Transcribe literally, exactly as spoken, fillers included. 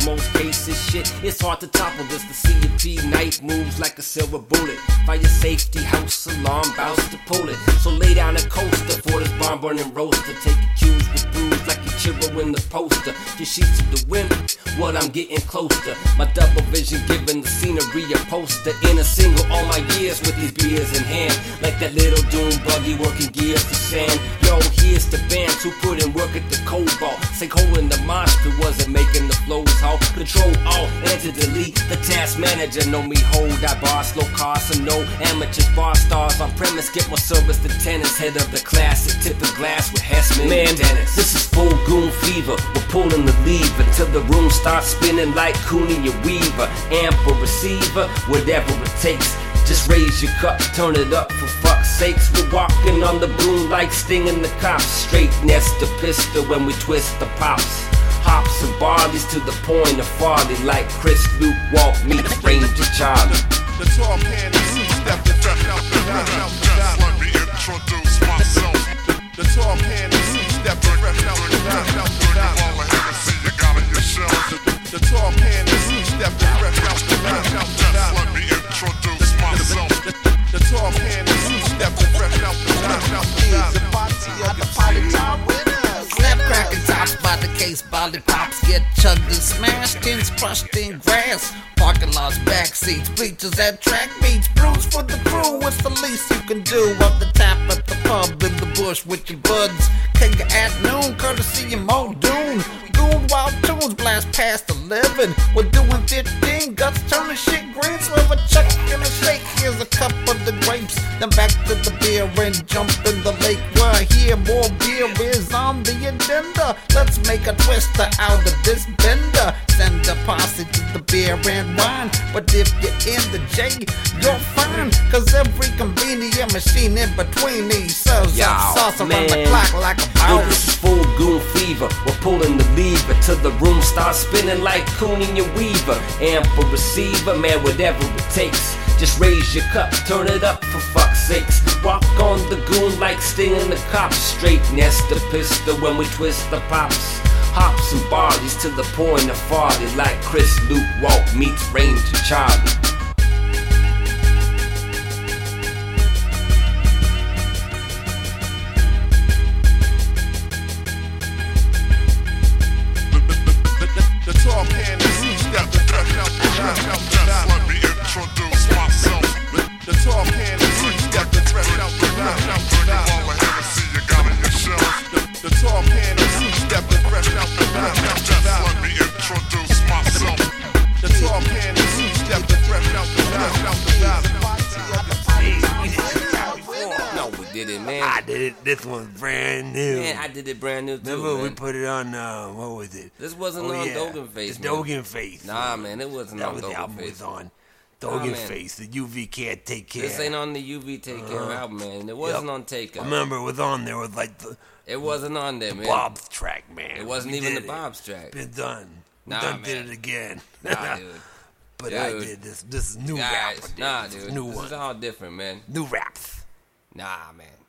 most cases, shit, it's hard to topple this. The C and P night moves like a silver bullet. Fire safety, house alarm, bounce to pull it. So lay down a coaster for this bomb burning roaster. Take your cues with bruise like a chiro in the poster. Just sheets to the wind, what I'm getting close to. My double vision giving the scenery a poster. In a single all my years with these beers in hand. Like that little doom buggy working gears to sand. Yo, here's the bands who put in work at the cobalt. Sink hole in the mosh pit wasn't making the flows halt. Control alt and to delete the task manager. Know me hold, I bar slow cars, so no amateurs, bar stars on premise. Get more service than tennis. Head of the class and tip the glass with Hessman. Man, Dennis, this is full goon fever. We're pulling the lever till the room starts spinning like Cooney and Weaver. Amp or receiver, whatever it takes. Just raise your cup, turn it up for fuck's sakes. We're walking on the broom like stinging the cops. Straight nest the pistol when we twist the pops. Hops and barleys to the point of farley. Like Chris Luke Walk meets Ranger Charlie. The tall can is step the fresh out the ground. Let me introduce myself. The tall can is step the fresh out the ground. All the Hennessy you got on your shelf. The tall can is step the fresh out the ground. Let me introduce myself. The tall can is step the fresh out the ground. The party of the party time winners. Snap cracking tops by the case, body pops get chugged and smashed, tins crushed in grass. Parking lots, back seats, bleachers at track meets. Brews for the crew, what's the least you can do? Up the tap at the pub in the bush with your buds. Keg at noon, courtesy of Muldoon. Goon wild tunes blast past eleven. We're doing fifteen, guts turning shit green. Swerve a chuck and a shake, here's a cup of the grapes. Then back to the beer and jump in the lake. We're here, more beer is on the agenda. Let's make a twister out of this bender. Send a posse to the beer and wine. But if you're in the J, you're fine. Cause every convenient machine in between these serves Yo, up sauce around the man. clock like a Yo, bounce. this is full goon fever. We're pulling the lever till the room starts spinning like Cooney and Weaver. Amp or receiver, man, whatever it takes. Just raise your cup, turn it up for fuck's sakes. Walk on the goon like stinging the cops. Straight nest the pistol when we twist the pops. Hops and barleys to the point of farley. Like Chris Luke Walk meets Ranger Charlie. The tall can is step the fresh out the ground. Let me introduce myself. The tall can is step the fresh out the ground. All the Hennessy you got on your shelf. The tall can is step the fresh out the ground. Let me introduce myself. The tall can is step the fresh out the ground. No, we did it, man. I did it. This one's brand new. Man, I did it brand new too, Remember man. we put it on, uh, what was it? This wasn't Oh, on yeah. Dogan Face, It's man. Dogan Face. Nah, man, it wasn't That on was the Dogan album Face. was on. Nah, Dogan man. Face. The U V Can't Take Care. This ain't on the U V Take Care Uh-huh. album, man. It wasn't Yep. on Take Care. Remember, it was on there with like the It wasn't on there, man. Bob's track, man. It wasn't We even did the it. Bob's track. Been done. We Nah, done man. did it again. Nah, dude. But I Dude. did this. This is new Guys, rap. nah, This is dude. New This one. is all different, man. New raps. Nah, man.